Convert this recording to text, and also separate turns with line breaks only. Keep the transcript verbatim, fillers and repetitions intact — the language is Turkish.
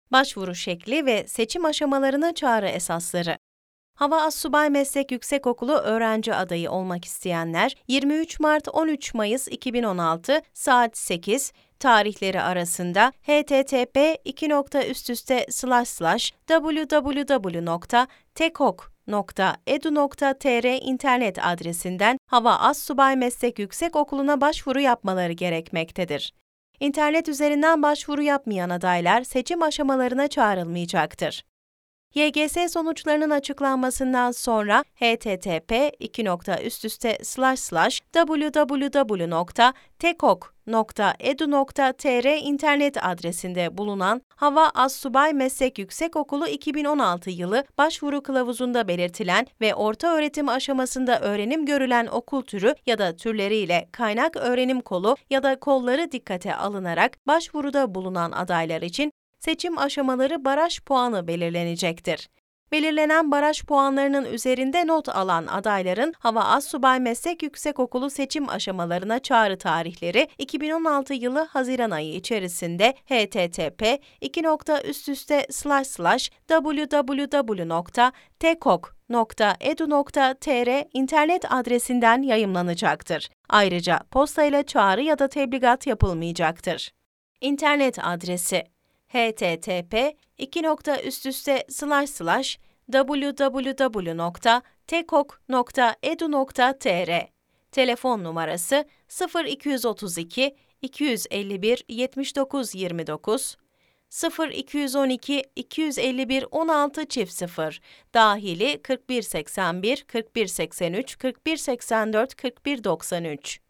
Başvuru şekli ve seçim aşamalarına çağrı esasları. Hava Astsubay Meslek Yüksekokulu öğrenci adayı olmak isteyenler yirmi üç Mart on üç Mayıs iki bin on altı saat sekiz tarihleri arasında h t t p iki nokta üst üste slash slash w w w nokta tekok nokta e d u nokta t r internet adresinden Hava Astsubay Meslek Yüksekokulu'na başvuru yapmaları gerekmektedir. İnternet üzerinden başvuru yapmayan adaylar seçim aşamalarına çağrılmayacaktır. Y G S sonuçlarının açıklanmasından sonra h t t p iki nokta üst üste slash slash w w w nokta tekok nokta e d u nokta t r internet adresinde bulunan Hava Astsubay Meslek Yüksekokulu iki bin on altı yılı başvuru kılavuzunda belirtilen ve ortaöğretim aşamasında öğrenim görülen okul türü ya da türleriyle kaynak öğrenim kolu ya da kolları dikkate alınarak başvuruda bulunan adaylar için seçim aşamaları baraj puanı belirlenecektir. Belirlenen baraj puanlarının üzerinde not alan adayların Hava Astsubay Meslek Yüksekokulu seçim aşamalarına çağrı tarihleri iki bin on altı yılı Haziran ayı içerisinde h t t p iki nokta üst üste slash slash w w w nokta tekok nokta e d u nokta t r internet adresinden yayımlanacaktır. Ayrıca postayla çağrı ya da tebligat yapılmayacaktır. İnternet adresi h t t p iki nokta üst üste slash slash w w w nokta tekok nokta e d u nokta t r Telefon numarası sıfır iki yüz otuz iki iki yüz elli bir yetmiş dokuz yirmi dokuz sıfır iki yüz on iki iki yüz elli bir on altı çift sıfır dahili kırk bir seksen bir kırk bir seksen üç kırk bir seksen dört kırk bir doksan üç